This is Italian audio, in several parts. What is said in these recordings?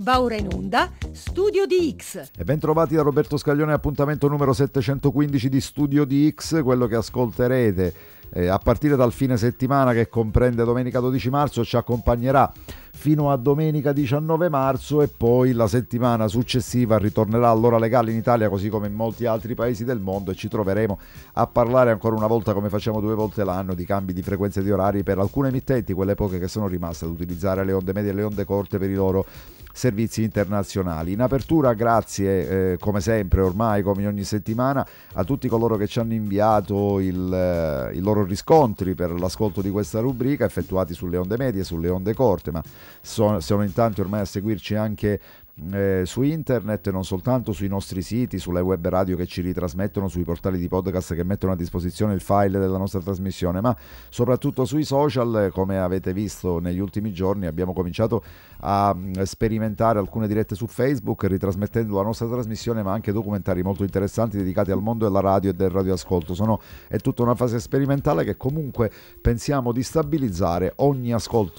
Va ora in onda Studio di X. E ben trovati da Roberto Scaglione, appuntamento numero 715 di Studio di X, quello che ascolterete a partire dal fine settimana, che comprende domenica 12 marzo, ci accompagnerà fino a domenica 19 marzo e poi la settimana successiva ritornerà all'ora legale in Italia, così come in molti altri paesi del mondo, e ci troveremo a parlare ancora una volta, come facciamo 2 volte l'anno, di cambi di frequenze di orari per alcune emittenti, quelle poche che sono rimaste ad utilizzare le onde medie e le onde corte per i loro servizi internazionali. In apertura, grazie come sempre, ormai come ogni settimana, a tutti coloro che ci hanno inviato i loro riscontri per l'ascolto di questa rubrica, effettuati sulle onde medie, sulle onde corte, ma sono in tanti ormai a seguirci anche su internet, non soltanto sui nostri siti, sulle web radio che ci ritrasmettono, sui portali di podcast che mettono a disposizione il file della nostra trasmissione, ma soprattutto sui social. Come avete visto negli ultimi giorni, abbiamo cominciato a sperimentare alcune dirette su Facebook, ritrasmettendo la nostra trasmissione, ma anche documentari molto interessanti dedicati al mondo della radio e del radioascolto. È tutta una fase sperimentale che comunque pensiamo di stabilizzare. Ogni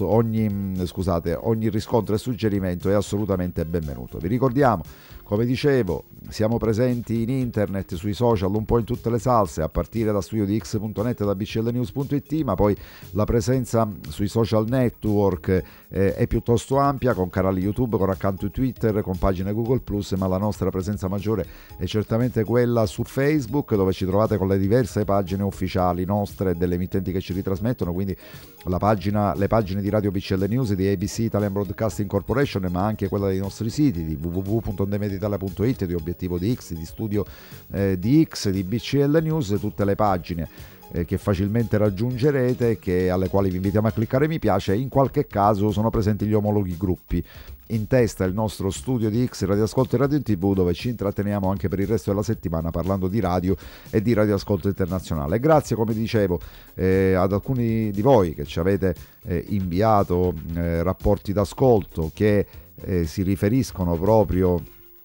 riscontro e suggerimento è assolutamente benvenuto. Vi ricordiamo, come dicevo, siamo presenti in internet, sui social, un po' in tutte le salse, a partire da studiodix.net e da bclnews.it, ma poi la presenza sui social network è piuttosto ampia, con canali YouTube, con account Twitter, con pagine Google+, ma la nostra presenza maggiore è certamente quella su Facebook, dove ci trovate con le diverse pagine ufficiali nostre e delle emittenti che ci ritrasmettono, quindi le pagine di Radio BCL News, di ABC Italian Broadcasting Corporation, ma anche quella dei nostri siti, di www.ondemediaitalia.it, di Obiettivo di X, di Studio di X, di BCL News, tutte le pagine che facilmente raggiungerete, alle quali vi invitiamo a cliccare mi piace. In qualche caso sono presenti gli omologhi gruppi, in testa il nostro Studio di X, radioascolto e radio in TV, dove ci intratteniamo anche per il resto della settimana parlando di radio e di radioascolto internazionale. Grazie, come dicevo, ad alcuni di voi che ci avete inviato rapporti d'ascolto che si riferiscono proprio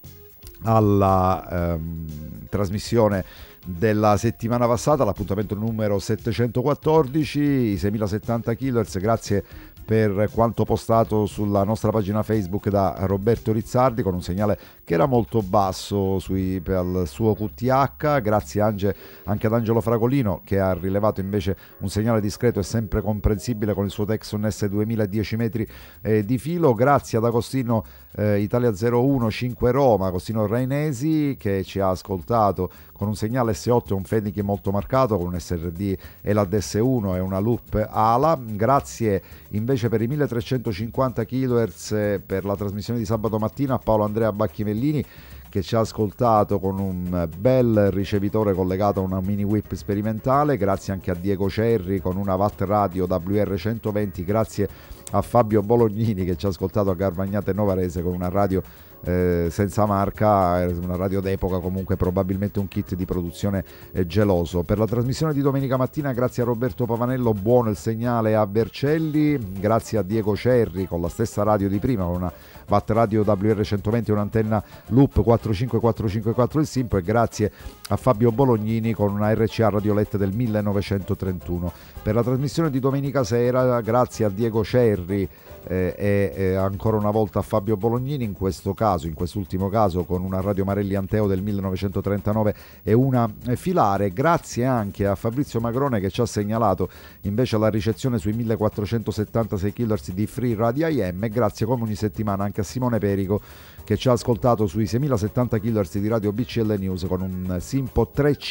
alla trasmissione della settimana passata, l'appuntamento numero 714, i 6070 kHz. Grazie per quanto postato sulla nostra pagina Facebook da Roberto Rizzardi, con un segnale che era molto basso per il suo QTH. Grazie anche ad Angelo Fragolino, che ha rilevato invece un segnale discreto e sempre comprensibile con il suo Texon S2000 10 metri di filo. Grazie ad Agostino Italia 01 Roma, Agostino Rainesi, che ci ha ascoltato con un segnale S8 e un Fendichi molto marcato, con un SRD ELAD S1 e una loop ALA. Grazie invece per i 1350 kHz per la trasmissione di sabato mattina a Paolo Andrea Bacchimellini, che ci ha ascoltato con un bel ricevitore collegato a una mini whip sperimentale. Grazie anche a Diego Cerri con una Watt Radio WR120. Grazie a Fabio Bolognini, che ci ha ascoltato a Garvagnate e Novarese con una radio senza marca, una radio d'epoca, comunque probabilmente un kit di produzione geloso. Per la trasmissione di domenica mattina, grazie a Roberto Pavanello, buono il segnale a Vercelli. Grazie a Diego Cerri con la stessa radio di prima, con una Watt Radio WR120 e un'antenna Loop 45454 il Simpo, e grazie a Fabio Bolognini con una RCA Radiolette del 1931. Per la trasmissione di domenica sera, grazie a Diego Cerri e ancora una volta a Fabio Bolognini, in quest'ultimo caso con una Radio Marelli Anteo del 1939 e una filare. Grazie anche a Fabrizio Magrone, che ci ha segnalato invece la ricezione sui 1476 kHz di Free Radio IM, e grazie come ogni settimana anche a Simone Perico, che ci ha ascoltato sui 6070 kHz di Radio BCL News con un Simpo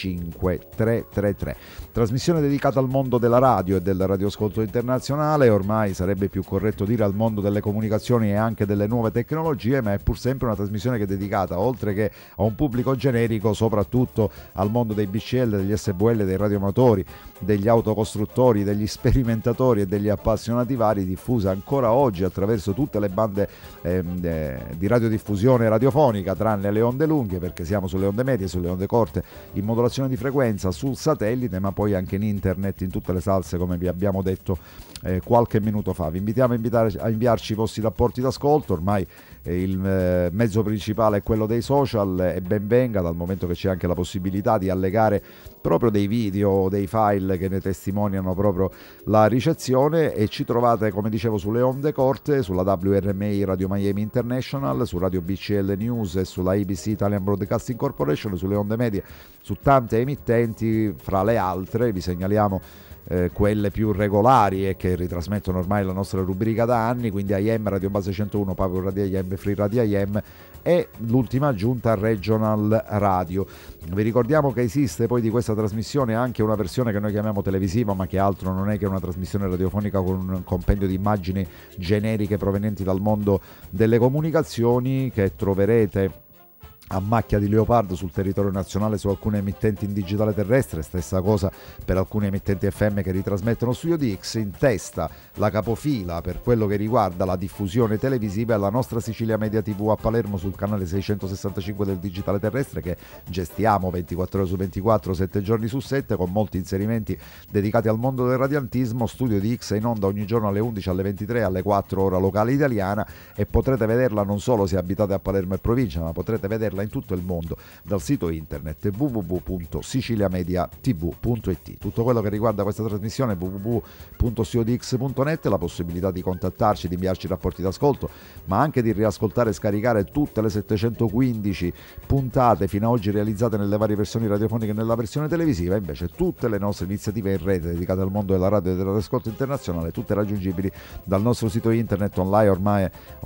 35333. Trasmissione dedicata al mondo della radio e del radioascolto internazionale, ormai sarebbe più corretto dire al mondo delle comunicazioni e anche delle nuove tecnologie, ma è pur sempre una trasmissione che è dedicata, oltre che a un pubblico generico, soprattutto al mondo dei BCL, degli SVL, dei radioamatori, degli autocostruttori, degli sperimentatori e degli appassionati vari, diffusa ancora oggi attraverso tutte le bande di radiodiffusione diffusione radiofonica, tranne le onde lunghe, perché siamo sulle onde medie, sulle onde corte, in modulazione di frequenza, sul satellite, ma poi anche in internet, in tutte le salse, come vi abbiamo detto qualche minuto fa. Vi invitiamo a inviarci i vostri rapporti d'ascolto. Ormai il mezzo principale è quello dei social, e ben venga, dal momento che c'è anche la possibilità di allegare proprio dei video o dei file che ne testimoniano proprio la ricezione. E ci trovate, come dicevo, sulle onde corte, sulla WRMI Radio Miami International, su Radio BCL News e sulla ABC Italian Broadcasting Corporation, sulle onde medie, su tante emittenti. Fra le altre vi segnaliamo quelle più regolari e che ritrasmettono ormai la nostra rubrica da anni, quindi AM Radio Base 101, Power Radio AM, Free Radio AM e l'ultima aggiunta Regional Radio. Vi ricordiamo che esiste poi di questa trasmissione anche una versione che noi chiamiamo televisiva, ma che altro non è che una trasmissione radiofonica con un compendio di immagini generiche provenienti dal mondo delle comunicazioni, che troverete a macchia di leopardo sul territorio nazionale su alcune emittenti in digitale terrestre. Stessa cosa per alcune emittenti FM che ritrasmettono Studio DX. In testa la capofila per quello che riguarda la diffusione televisiva è la nostra Sicilia Media TV a Palermo sul canale 665 del digitale terrestre, che gestiamo 24 ore su 24, 7 giorni su 7, con molti inserimenti dedicati al mondo del radiantismo. Studio DX è in onda ogni giorno alle 11, alle 23, alle 4 ora locale italiana, e potrete vederla non solo se abitate a Palermo e provincia, ma potrete vederla in tutto il mondo dal sito internet www.siciliamediatv.it. Tutto quello che riguarda questa trasmissione www.studiodx.net, la possibilità di contattarci, di inviarci rapporti d'ascolto, ma anche di riascoltare e scaricare tutte le 715 puntate fino ad oggi realizzate nelle varie versioni radiofoniche e nella versione televisiva. Invece tutte le nostre iniziative in rete dedicate al mondo della radio e dell'ascolto internazionale, tutte raggiungibili dal nostro sito internet online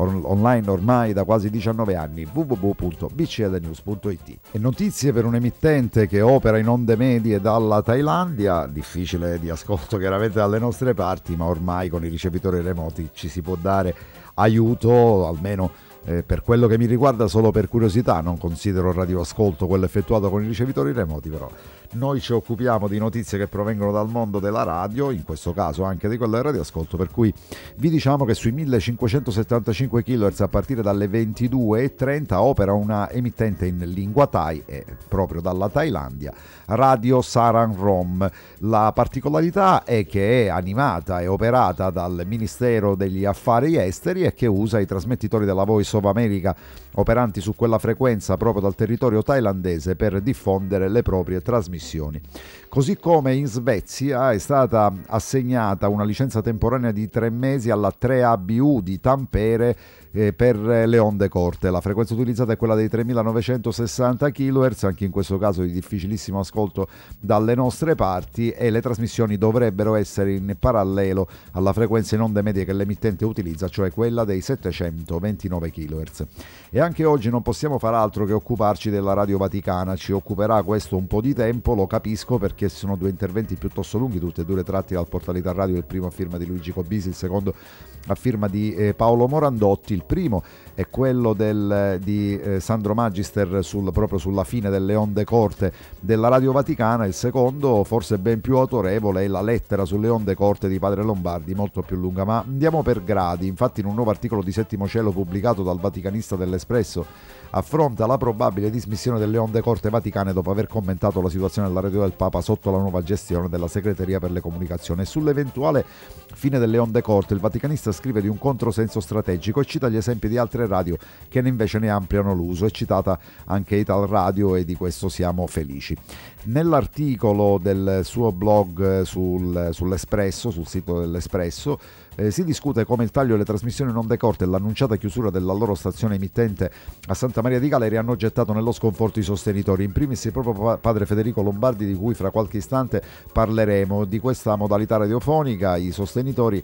ormai da quasi 19 anni, www.bclnews.it. E notizie per un emittente che opera in onde medie dalla Thailandia, difficile di ascolto chiaramente dalle nostre parti, ma ormai con i ricevitori remoti ci si può dare aiuto, almeno per quello che mi riguarda solo per curiosità. Non considero radioascolto quello effettuato con i ricevitori remoti, però noi ci occupiamo di notizie che provengono dal mondo della radio, in questo caso anche di quello del radioascolto, per cui vi diciamo che sui 1575 kHz a partire dalle 22:30 opera una emittente in lingua Thai, e proprio dalla Thailandia, Radio Saran Rom. La particolarità è che è animata e operata dal Ministero degli Affari Esteri e che usa i trasmettitori della Voice of America operanti su quella frequenza proprio dal territorio thailandese per diffondere le proprie trasmissioni. Così come in Svezia è stata assegnata una licenza temporanea di 3 mesi alla 3ABU di Tampere per le onde corte. La frequenza utilizzata è quella dei 3960 kHz, anche in questo caso di difficilissimo ascolto dalle nostre parti, e le trasmissioni dovrebbero essere in parallelo alla frequenza in onde medie che l'emittente utilizza, cioè quella dei 729 kHz. E anche oggi non possiamo far altro che occuparci della Radio Vaticana. Ci occuperà questo un po' di tempo, lo capisco, perché sono due interventi piuttosto lunghi, tutti e due tratti dal Portalità Radio, il primo a firma di Luigi Cobisi, il secondo a firma di Paolo Morandotti. Il primo è quello di Sandro Magister proprio sulla fine delle onde corte della Radio Vaticana. Il secondo, forse ben più autorevole, è la lettera sulle onde corte di Padre Lombardi, molto più lunga, ma andiamo per gradi. Infatti in un nuovo articolo di Settimo Cielo pubblicato dal Vaticanista dell'Espresso affronta la probabile dismissione delle onde corte vaticane dopo aver commentato la situazione della radio del Papa sotto la nuova gestione della segreteria per le comunicazioni. E sull'eventuale fine delle onde corte il Vaticanista scrive di un controsenso strategico e cita gli esempi di altre radio che invece ne ampliano l'uso. È citata anche Ital Radio e di questo siamo felici. Nell'articolo del suo blog sull'Espresso, sul sito dell'Espresso, si discute come il taglio delle trasmissioni in onde corte e l'annunciata chiusura della loro stazione emittente a Santa Maria di Caleri hanno gettato nello sconforto i sostenitori, in primis il proprio padre Federico Lombardi, di cui fra qualche istante parleremo. Di questa modalità radiofonica i sostenitori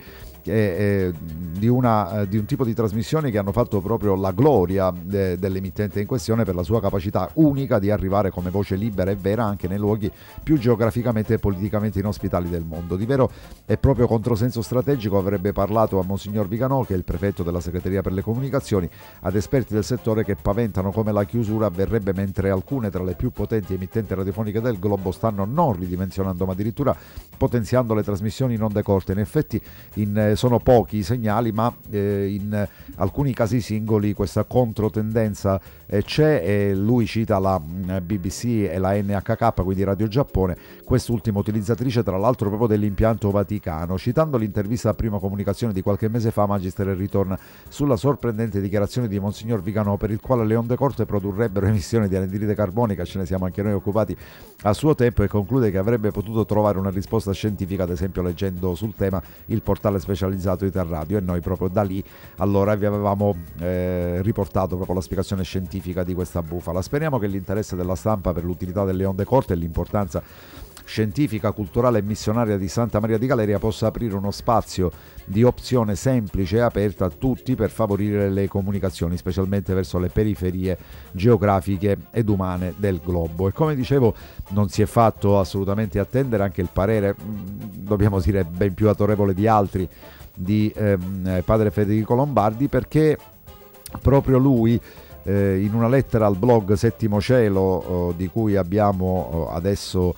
di un tipo di trasmissione che hanno fatto proprio la gloria dell'emittente in questione per la sua capacità unica di arrivare come voce libera e vera anche nei luoghi più geograficamente e politicamente inospitali del mondo. Di vero e proprio controsenso strategico avrebbe parlato a Monsignor Viganò, che è il prefetto della segreteria per le comunicazioni, ad esperti del settore che paventano come la chiusura avverrebbe mentre alcune tra le più potenti emittenti radiofoniche del globo stanno non ridimensionando ma addirittura potenziando le trasmissioni in onde corte. In effetti sono pochi i segnali, ma in alcuni casi singoli questa controtendenza c'è, e lui cita la BBC e la NHK, quindi Radio Giappone, quest'ultima utilizzatrice tra l'altro proprio dell'impianto Vaticano. Citando l'intervista a Prima Comunicazione di qualche mese fa, Magister ritorna sulla sorprendente dichiarazione di Monsignor Viganò, per il quale le onde corte produrrebbero emissioni di anidride carbonica, ce ne siamo anche noi occupati a suo tempo, e conclude che avrebbe potuto trovare una risposta scientifica, ad esempio leggendo sul tema il portale specializzato Italradio, e noi proprio da lì allora vi avevamo riportato proprio la spiegazione scientifica di questa bufala. Speriamo che l'interesse della stampa per l'utilità delle onde corte e l'importanza scientifica, culturale e missionaria di Santa Maria di Galeria possa aprire uno spazio di opzione semplice e aperta a tutti per favorire le comunicazioni, specialmente verso le periferie geografiche ed umane del globo. E come dicevo, non si è fatto assolutamente attendere anche il parere, dobbiamo dire ben più autorevole di altri, di padre Federico Lombardi, perché proprio lui in una lettera al blog Settimo Cielo, di cui abbiamo adesso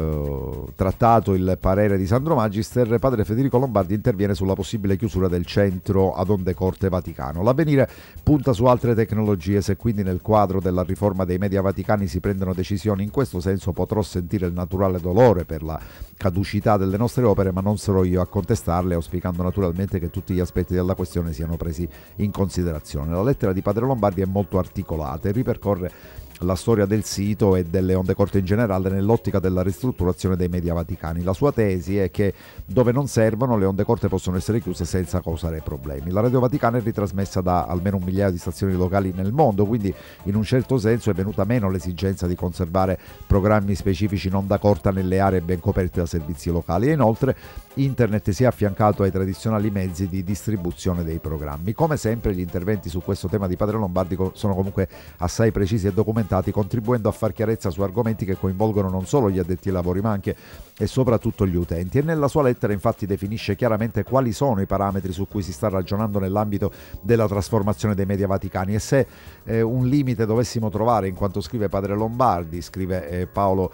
trattato il parere di Sandro Magister, padre Federico Lombardi interviene sulla possibile chiusura del centro ad onde corte Vaticano. L'Avvenire punta su altre tecnologie. Se quindi nel quadro della riforma dei media vaticani si prendono decisioni in questo senso, potrò sentire il naturale dolore per la caducità delle nostre opere, ma non sarò io a contestarle, auspicando naturalmente che tutti gli aspetti della questione siano presi in considerazione. La lettera di padre Lombardi è molto articolata e ripercorre la storia del sito e delle onde corte in generale nell'ottica della ristrutturazione dei media vaticani. La sua tesi è che dove non servono le onde corte possono essere chiuse senza causare problemi. La Radio Vaticana è ritrasmessa da almeno 1 migliaio di stazioni locali nel mondo, quindi in un certo senso è venuta meno l'esigenza di conservare programmi specifici in onda corta nelle aree ben coperte da servizi locali, e inoltre internet si è affiancato ai tradizionali mezzi di distribuzione dei programmi. Come sempre gli interventi su questo tema di padre Lombardi sono comunque assai precisi e documentati, contribuendo a far chiarezza su argomenti che coinvolgono non solo gli addetti ai lavori ma anche e soprattutto gli utenti. E nella sua lettera infatti definisce chiaramente quali sono i parametri su cui si sta ragionando nell'ambito della trasformazione dei media vaticani, e se un limite dovessimo trovare, in quanto scrive padre Lombardi, scrive Paolo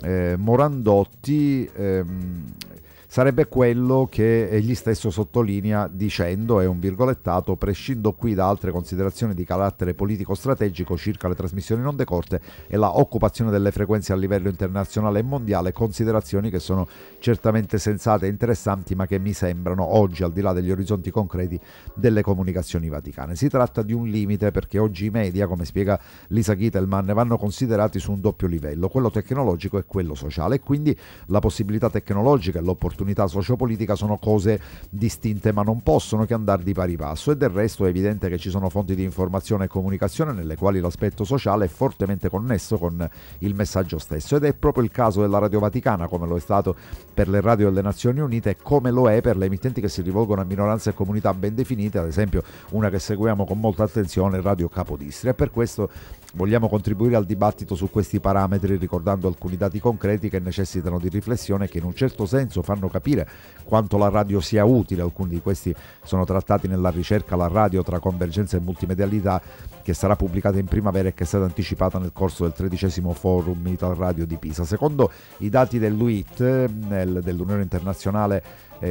Morandotti, sarebbe quello che egli stesso sottolinea dicendo, è un virgolettato: prescindo qui da altre considerazioni di carattere politico-strategico circa le trasmissioni in onde corte e la occupazione delle frequenze a livello internazionale e mondiale, considerazioni che sono certamente sensate e interessanti, ma che mi sembrano oggi al di là degli orizzonti concreti delle comunicazioni vaticane. Si tratta di un limite perché oggi i media, come spiega Lisa Gitelman, vanno considerati su un doppio livello, quello tecnologico e quello sociale, e quindi la possibilità tecnologica e l'opportunità sociopolitica sono cose distinte, ma non possono che andare di pari passo. E del resto è evidente che ci sono fonti di informazione e comunicazione nelle quali l'aspetto sociale è fortemente connesso con il messaggio stesso, ed è proprio il caso della Radio Vaticana, come lo è stato per le radio delle Nazioni Unite e come lo è per le emittenti che si rivolgono a minoranze e comunità ben definite, ad esempio una che seguiamo con molta attenzione, Radio Capodistria. E per questo vogliamo contribuire al dibattito su questi parametri, ricordando alcuni dati concreti che necessitano di riflessione e che in un certo senso fanno capire quanto la radio sia utile. Alcuni di questi sono trattati nella ricerca La radio tra convergenza e multimedialità, che sarà pubblicata in primavera e che è stata anticipata nel corso del 13° Forum Italradio di Pisa. Secondo i dati dell'UIT, dell'Unione Internazionale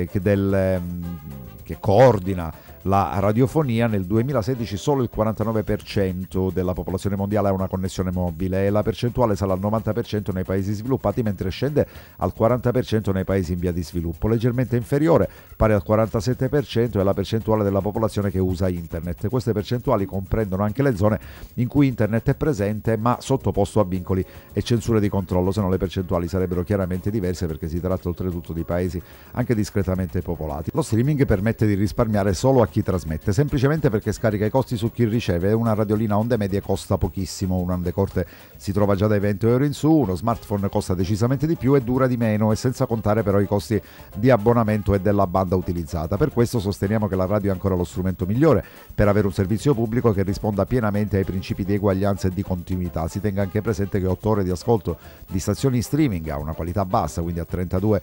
che coordina la radiofonia, nel 2016 solo il 49% della popolazione mondiale ha una connessione mobile, e la percentuale sale al 90% nei paesi sviluppati, mentre scende al 40% nei paesi in via di sviluppo. Leggermente inferiore, pari al 47%, è la percentuale della popolazione che usa internet. Queste percentuali comprendono anche le zone in cui internet è presente ma sottoposto a vincoli e censure di controllo, se no le percentuali sarebbero chiaramente diverse, perché si tratta oltretutto di paesi anche discretamente popolati. Lo streaming permette di risparmiare solo a a chi trasmette, semplicemente perché scarica i costi su chi riceve. Una radiolina a onde medie costa pochissimo, un onde corte si trova già dai 20 euro in su, uno smartphone costa decisamente di più e dura di meno, e senza contare però i costi di abbonamento e della banda utilizzata. Per questo sosteniamo che la radio è ancora lo strumento migliore per avere un servizio pubblico che risponda pienamente ai principi di eguaglianza e di continuità. Si tenga anche presente che 8 ore di ascolto di stazioni streaming a una qualità bassa, quindi a 32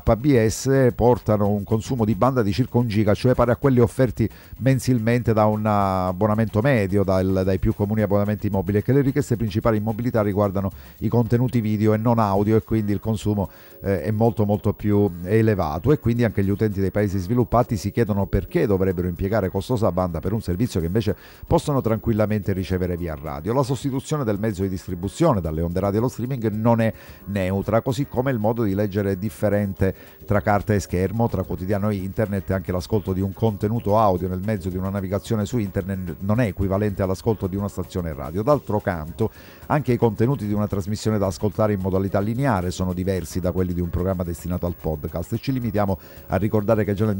kbps, portano un consumo di banda di circa 1 giga, cioè pari a quelli offerti mensilmente da un abbonamento medio, dai più comuni abbonamenti mobili, e che le richieste principali in mobilità riguardano i contenuti video e non audio, e quindi il consumo è molto molto più elevato, e quindi anche gli utenti dei paesi sviluppati si chiedono perché dovrebbero impiegare costosa banda per un servizio che invece possono tranquillamente ricevere via radio. La sostituzione del mezzo di distribuzione dalle onde radio allo streaming non è neutra, così come il modo di leggere è differente tra carta e schermo, tra quotidiano e internet, e anche l'ascolto di un contenuto audio nel mezzo di una navigazione su internet non è equivalente all'ascolto di una stazione radio. D'altro canto, anche i contenuti di una trasmissione da ascoltare in modalità lineare sono diversi da quelli di un programma destinato al podcast, e ci limitiamo a ricordare che già nel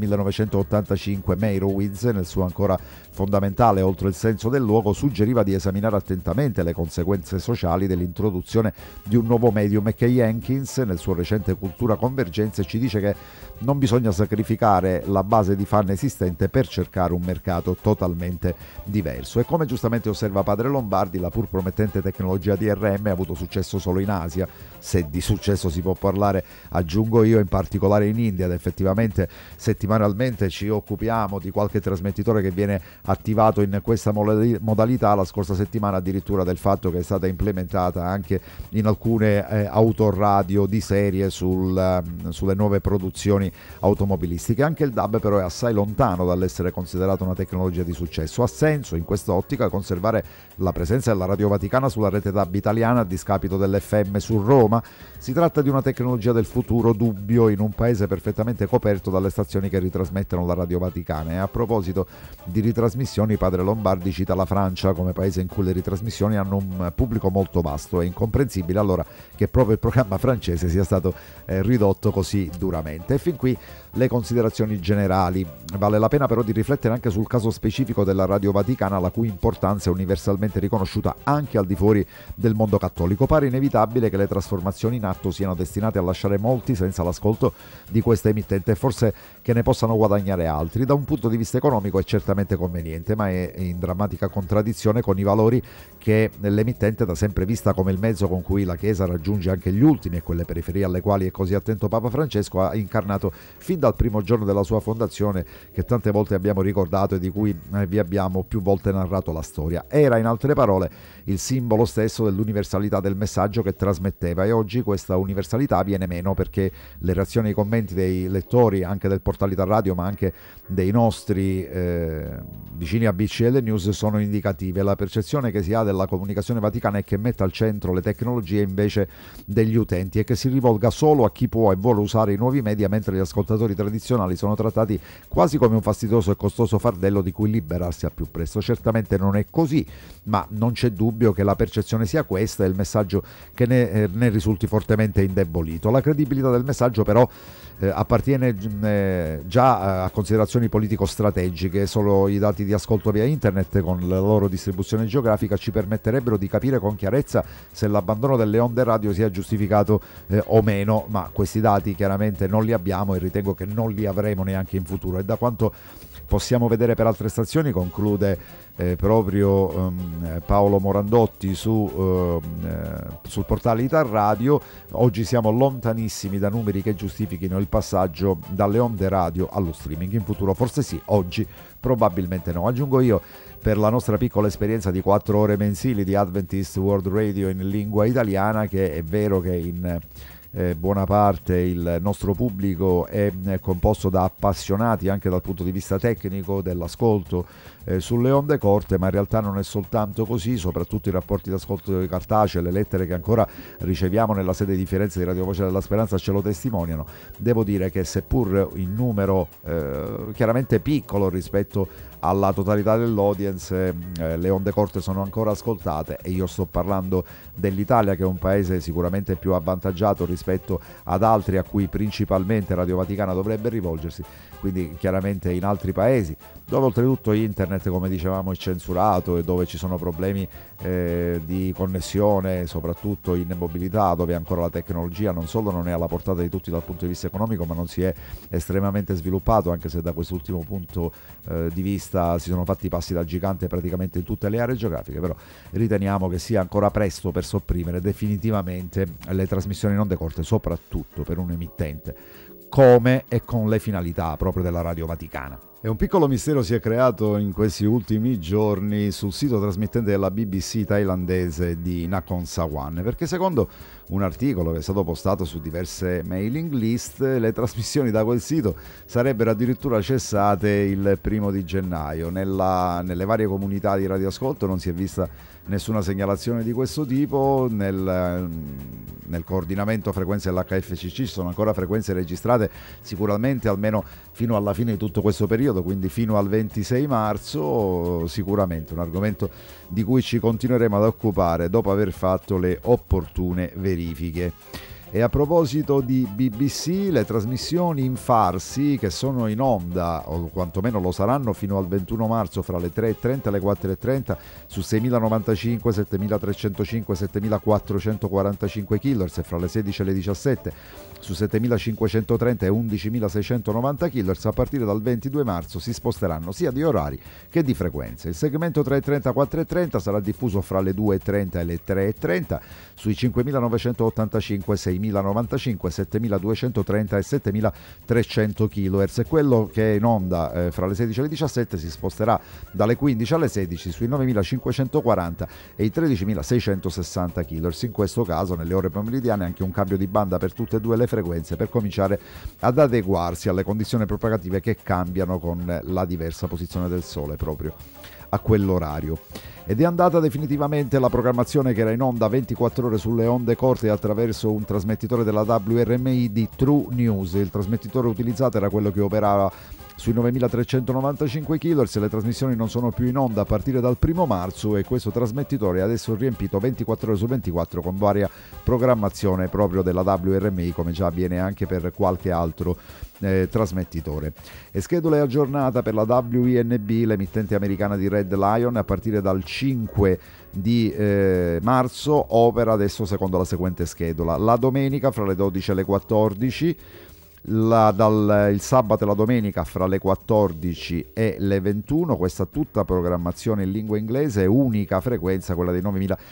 1985 Meyerowitz, nel suo ancora fondamentale Oltre il senso del luogo, suggeriva di esaminare attentamente le conseguenze sociali dell'introduzione di un nuovo medium, e che Jenkins, nel suo recente Cultura Convergenze, ci dice che non bisogna sacrificare la base di fan esistente per cercare un mercato totalmente diverso. E come giustamente osserva Padre Lombardi, la pur promettente tecnologia DRM ha avuto successo solo in Asia, se di successo si può parlare, aggiungo io, in particolare in India, ed effettivamente settimanalmente ci occupiamo di qualche trasmettitore che viene attivato in questa modalità. La scorsa settimana addirittura del fatto che è stata implementata anche in alcune autoradio di serie sulle nuove produzioni automobilistiche. Anche il DAB però è assai lontano dall'essere considerato una tecnologia di successo. Ha senso in quest'ottica conservare la presenza della Radio Vaticana sulla rete DAB italiana a discapito dell'FM su Roma. Si tratta di una tecnologia del futuro, dubbio, in un paese perfettamente coperto dalle stazioni che ritrasmettono la Radio Vaticana. E a proposito di ritrasmissioni, Padre Lombardi cita la Francia come paese in cui le ritrasmissioni hanno un pubblico molto vasto. È incomprensibile allora che proprio il programma francese sia stato ridotto così duramente. E fin qui le considerazioni generali. Vale la pena però di riflettere anche sul caso specifico della Radio Vaticana, la cui importanza è universalmente riconosciuta anche al di fuori del mondo cattolico. Pare inevitabile che le trasformazioni in atto siano destinate a lasciare molti senza l'ascolto di questa emittente, e forse che ne possano guadagnare altri. Da un punto di vista economico è certamente conveniente, ma è in drammatica contraddizione con i valori che l'emittente da sempre vista come il mezzo con cui la Chiesa raggiunge anche gli ultimi e quelle periferie alle quali è così attento Papa Francesco, ha incarnato fin dal primo giorno della sua fondazione, che tante volte abbiamo ricordato e di cui vi abbiamo più volte narrato la storia. Era, in altre parole, il simbolo stesso dell'universalità del messaggio che trasmetteva, e oggi questa universalità viene meno perché le reazioni e i commenti dei lettori anche del Portalità Radio, ma anche dei nostri vicini a BCL News, sono indicative. La percezione che si ha della comunicazione vaticana è che metta al centro le tecnologie invece degli utenti, e che si rivolga solo a chi può e vuole usare i nuovi media, mentre gli ascoltatori tradizionali sono trattati quasi come un fastidioso e costoso fardello di cui liberarsi al più presto. Certamente non è così, ma non c'è dubbio che la percezione sia questa e il messaggio che ne risulti fortemente indebolito. La credibilità del messaggio però appartiene già a considerazioni politico-strategiche. Solo i dati di ascolto via internet, con la loro distribuzione geografica, ci permetterebbero di capire con chiarezza se l'abbandono delle onde radio sia giustificato o meno, ma questi dati chiaramente non li abbiamo e ritengo che non li avremo neanche in futuro. E da quanto possiamo vedere per altre stazioni, conclude proprio Paolo Morandotti sul portale Ital Radio, oggi siamo lontanissimi da numeri che giustifichino il passaggio dalle onde radio allo streaming. In futuro forse sì, oggi probabilmente no. Aggiungo io, per la nostra piccola esperienza di 4 ore mensili di Adventist World Radio in lingua italiana, che è vero che in buona parte il nostro pubblico è composto da appassionati anche dal punto di vista tecnico dell'ascolto sulle onde corte, ma in realtà non è soltanto così. Soprattutto i rapporti d'ascolto cartacei, le lettere che ancora riceviamo nella sede di Firenze di Radio Voce della Speranza ce lo testimoniano. Devo dire che seppur in numero chiaramente piccolo rispetto alla totalità dell'audience le onde corte sono ancora ascoltate, e io sto parlando dell'Italia, che è un paese sicuramente più avvantaggiato rispetto ad altri a cui principalmente Radio Vaticana dovrebbe rivolgersi, quindi chiaramente in altri paesi dove oltretutto internet, come dicevamo, è censurato e dove ci sono problemi di connessione, soprattutto in mobilità, dove ancora la tecnologia non solo non è alla portata di tutti dal punto di vista economico, ma non si è estremamente sviluppato, anche se da quest'ultimo punto di vista si sono fatti passi da gigante praticamente in tutte le aree geografiche. Però riteniamo che sia ancora presto per sopprimere definitivamente le trasmissioni in onde corte, soprattutto per un emittente come e con le finalità proprio della Radio Vaticana. E un piccolo mistero si è creato in questi ultimi giorni sul sito trasmittente della BBC thailandese di Nakhon Sawan, perché secondo un articolo che è stato postato su diverse mailing list, le trasmissioni da quel sito sarebbero addirittura cessate il 1 gennaio. Nelle varie comunità di radioascolto non si è vista nessuna segnalazione di questo tipo. Nel coordinamento frequenze dell'HFCC ci sono ancora frequenze registrate sicuramente almeno fino alla fine di tutto questo periodo, quindi fino al 26 marzo, sicuramente un argomento di cui ci continueremo ad occupare dopo aver fatto le opportune verifiche. E a proposito di BBC, le trasmissioni in farsi che sono in onda, o quantomeno lo saranno fino al 21 marzo fra le 3.30 e le 4.30 su 6.095, 7.305, 7.445 kHz, e fra le 16 e le 17 su 7.530 e 11.690 kHz, a partire dal 22 marzo si sposteranno sia di orari che di frequenze. Il segmento 3.30-4.30 sarà diffuso fra le 2.30 e le 3.30 sui 5.985, 6.095, 7.230 e 7.300 kHz, e quello che è in onda fra le 16 e le 17 si sposterà dalle 15 alle 16 sui 9.540 e i 13.660 kHz. In questo caso, nelle ore pomeridiane, anche un cambio di banda per tutte e due le frequenze, per cominciare ad adeguarsi alle condizioni propagative che cambiano con la diversa posizione del Sole proprio a quell'orario. Ed è andata definitivamente la programmazione che era in onda 24 ore sulle onde corte attraverso un trasmettitore della WRMI di True News. Il trasmettitore utilizzato era quello che operava sui 9.395 kHz. Le trasmissioni non sono più in onda a partire dal 1 marzo, e questo trasmettitore è adesso riempito 24 ore su 24 con varia programmazione proprio della WRMI, come già avviene anche per qualche altro trasmettitore. E schedule aggiornata per la WINB, l'emittente americana di Red Lion, a partire dal 5 di marzo opera adesso secondo la seguente schedula: la domenica fra le 12 e le 14, il sabato e la domenica fra le 14 e le 21, questa tutta programmazione in lingua inglese, unica frequenza quella dei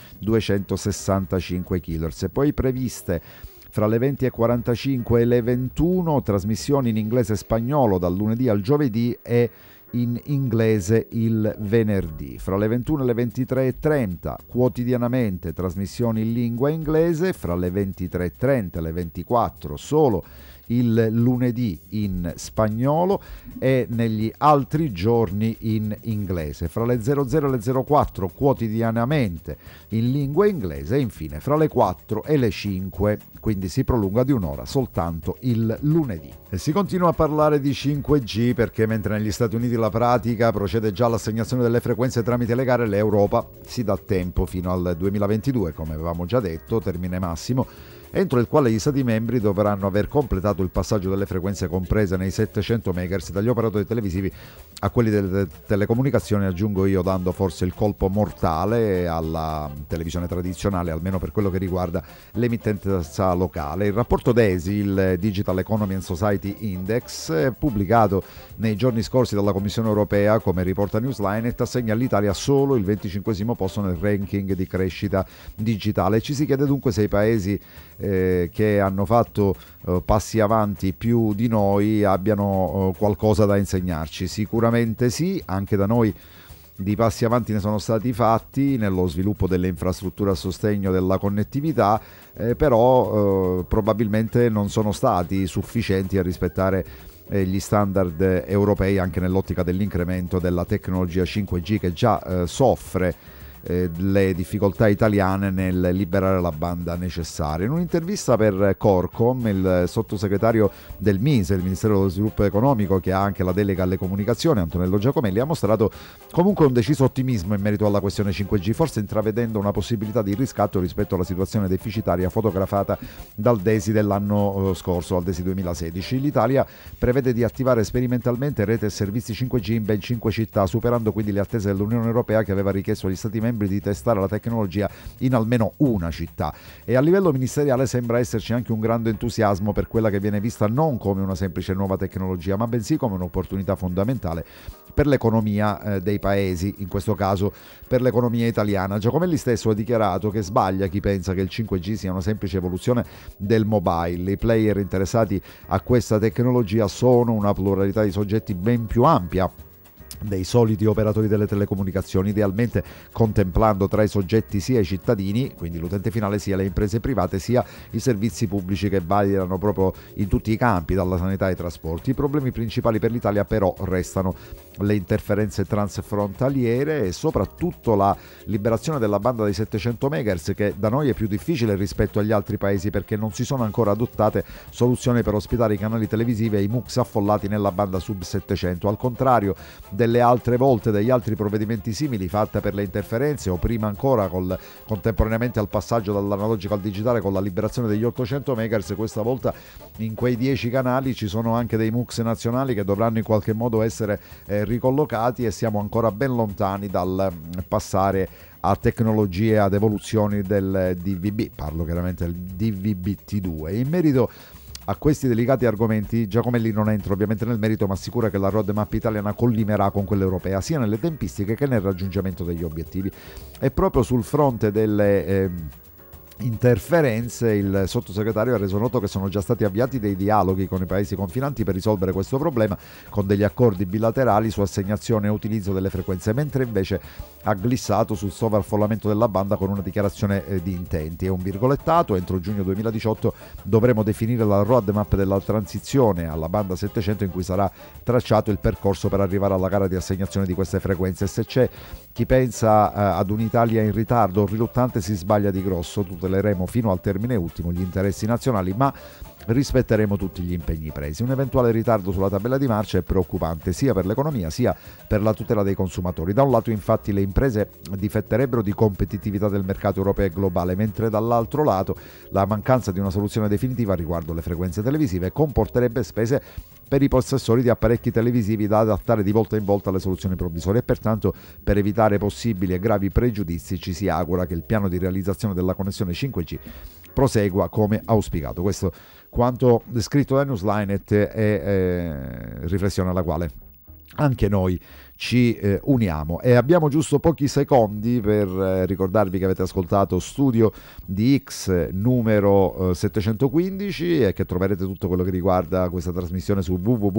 9.265 kHz, e poi previste fra le 20.45 e le 21 trasmissioni in inglese e spagnolo dal lunedì al giovedì e in inglese il venerdì. Fra le 21 e le 23.30 quotidianamente trasmissioni in lingua inglese, fra le 23.30 e le 24 solo il lunedì in spagnolo e negli altri giorni in inglese. Fra le 00 e le 04 quotidianamente in lingua inglese, e infine fra le 4 e le 5, quindi si prolunga di un'ora soltanto il lunedì. E si continua a parlare di 5G perché mentre negli Stati Uniti la pratica procede già all'assegnazione delle frequenze tramite le gare, l'Europa si dà tempo fino al 2022, come avevamo già detto, termine massimo, entro il quale gli Stati membri dovranno aver completato il passaggio delle frequenze comprese nei 700 MHz dagli operatori televisivi a quelli delle telecomunicazioni, aggiungo io, dando forse il colpo mortale alla televisione tradizionale, almeno per quello che riguarda l'emittenza locale. Il rapporto DESI, il Digital Economy and Society Index, pubblicato nei giorni scorsi dalla Commissione Europea, come riporta Newslinet, assegna all'Italia solo il 25° posto nel ranking di crescita digitale. Ci si chiede dunque se i paesi che hanno fatto passi avanti più di noi abbiano qualcosa da insegnarci. Sicuramente sì, anche da noi di passi avanti ne sono stati fatti nello sviluppo delle infrastrutture a sostegno della connettività, però probabilmente non sono stati sufficienti a rispettare gli standard europei, anche nell'ottica dell'incremento della tecnologia 5G che già soffre le difficoltà italiane nel liberare la banda necessaria. In un'intervista per Corcom, il sottosegretario del MISE, il Ministero dello Sviluppo Economico, che ha anche la delega alle comunicazioni, Antonello Giacomelli, ha mostrato comunque un deciso ottimismo in merito alla questione 5G, forse intravedendo una possibilità di riscatto rispetto alla situazione deficitaria fotografata dal DESI dell'anno scorso, al DESI 2016. L'Italia prevede di attivare sperimentalmente rete e servizi 5G in ben 5 città, superando quindi le attese dell'Unione Europea, che aveva richiesto agli Stati membri di testare la tecnologia in almeno una città. E a livello ministeriale sembra esserci anche un grande entusiasmo per quella che viene vista non come una semplice nuova tecnologia, ma bensì come un'opportunità fondamentale per l'economia dei paesi, in questo caso per l'economia italiana. Giacomelli stesso ha dichiarato che sbaglia chi pensa che il 5G sia una semplice evoluzione del mobile. I player interessati a questa tecnologia sono una pluralità di soggetti ben più ampia dei soliti operatori delle telecomunicazioni, idealmente contemplando tra i soggetti sia i cittadini, quindi l'utente finale, sia le imprese private, sia i servizi pubblici che variano proprio in tutti i campi, dalla sanità ai trasporti. I problemi principali per l'Italia però restano le interferenze transfrontaliere e soprattutto la liberazione della banda dei 700 MHz, che da noi è più difficile rispetto agli altri paesi perché non si sono ancora adottate soluzioni per ospitare i canali televisivi e i MUX affollati nella banda sub 700, al contrario delle altre volte degli altri provvedimenti simili fatte per le interferenze, o prima ancora contemporaneamente al passaggio dall'analogico al digitale con la liberazione degli 800 MHz. Questa volta in quei 10 canali ci sono anche dei MUX nazionali che dovranno in qualche modo essere ricollocati, e siamo ancora ben lontani dal passare a tecnologie, ad evoluzioni del DVB, parlo chiaramente del DVB-T2. In merito a questi delicati argomenti Giacomelli non entra ovviamente nel merito, ma assicura che la roadmap italiana collimerà con quella europea sia nelle tempistiche che nel raggiungimento degli obiettivi. E proprio sul fronte delle interferenze, il sottosegretario ha reso noto che sono già stati avviati dei dialoghi con i paesi confinanti per risolvere questo problema, con degli accordi bilaterali su assegnazione e utilizzo delle frequenze, mentre invece ha glissato sul sovraffollamento della banda con una dichiarazione di intenti. È un virgolettato: entro giugno 2018 dovremo definire la roadmap della transizione alla banda 700, in cui sarà tracciato il percorso per arrivare alla gara di assegnazione di queste frequenze. Se c'è chi pensa ad un'Italia in ritardo o riluttante si sbaglia di grosso. Tuteleremo fino al termine ultimo gli interessi nazionali, ma rispetteremo tutti gli impegni presi. Un eventuale ritardo sulla tabella di marcia è preoccupante sia per l'economia sia per la tutela dei consumatori. Da un lato infatti le imprese difetterebbero di competitività del mercato europeo e globale, mentre dall'altro lato la mancanza di una soluzione definitiva riguardo le frequenze televisive comporterebbe spese per i possessori di apparecchi televisivi da adattare di volta in volta alle soluzioni provvisorie, e pertanto, per evitare possibili e gravi pregiudizi, ci si augura che il piano di realizzazione della connessione 5G prosegua come auspicato. Questo quanto scritto da Newslinet e riflessione alla quale anche noi ci uniamo. E abbiamo giusto pochi secondi per ricordarvi che avete ascoltato Studio di X numero 715 e che troverete tutto quello che riguarda questa trasmissione su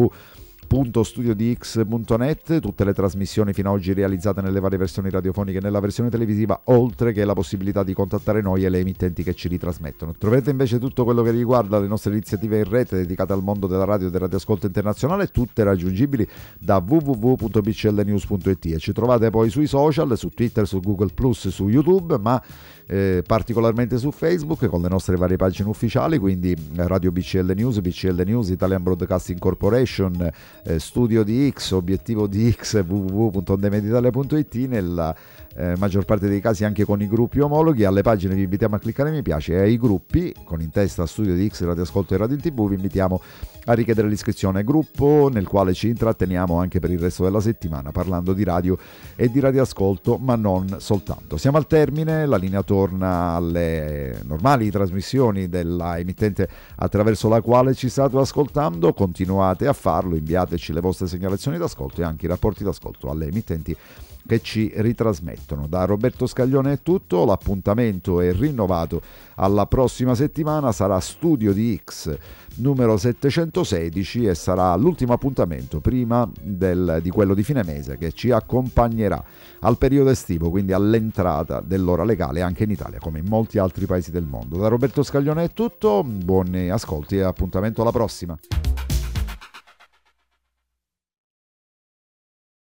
www.studiodix.net, tutte le trasmissioni fino ad oggi realizzate nelle varie versioni radiofoniche e nella versione televisiva, oltre che la possibilità di contattare noi e le emittenti che ci ritrasmettono. Troverete invece tutto quello che riguarda le nostre iniziative in rete dedicate al mondo della radio e del radioascolto internazionale, tutte raggiungibili da www.bclnews.it, e ci trovate poi sui social, su Twitter, su Google+, su YouTube, ma particolarmente su Facebook con le nostre varie pagine ufficiali, quindi Radio BCL News, BCL News, Italian Broadcasting Corporation, Studio di X, Obiettivo di X, www.ondemediitalia.it, nella maggior parte dei casi anche con i gruppi omologhi. Alle pagine vi invitiamo a cliccare mi piace, e ai gruppi con in testa Studio di X, Radio Ascolto e Radio in TV vi invitiamo a richiedere l'iscrizione, gruppo nel quale ci intratteniamo anche per il resto della settimana parlando di radio e di radioascolto, ma non soltanto. Siamo al termine, la linea torna alle normali trasmissioni della emittente attraverso la quale ci state ascoltando. Continuate a farlo, inviateci le vostre segnalazioni d'ascolto e anche i rapporti d'ascolto alle emittenti che ci ritrasmettono. Da Roberto Scaglione è tutto, l'appuntamento è rinnovato alla prossima settimana, sarà Studio di X numero 716 e sarà l'ultimo appuntamento prima di quello di fine mese, che ci accompagnerà al periodo estivo, quindi all'entrata dell'ora legale anche in Italia come in molti altri paesi del mondo. Da Roberto Scaglione è tutto, buoni ascolti e appuntamento alla prossima.